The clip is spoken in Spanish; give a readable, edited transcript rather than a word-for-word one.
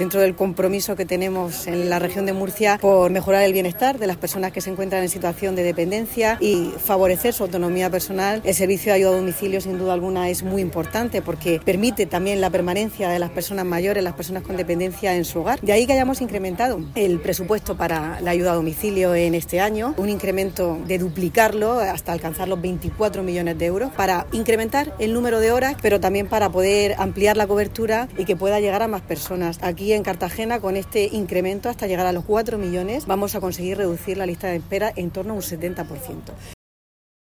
dentro del compromiso que tenemos en la región de Murcia por mejorar el bienestar de las personas que se encuentran en situación de dependencia y favorecer su autonomía personal. El servicio de ayuda a domicilio, sin duda alguna, es muy importante porque permite también la permanencia de las personas mayores, las personas con dependencia en su hogar. De ahí que hayamos incrementado el presupuesto para la ayuda a domicilio en este año, un incremento de duplicarlo hasta alcanzar los 24 millones de euros para incrementar el número de horas, pero también para poder ampliar la cobertura y que pueda llegar a más personas. Aquí en Cartagena, con este incremento hasta llegar a los 4 millones, vamos a conseguir reducir la lista de espera en torno a un 70%.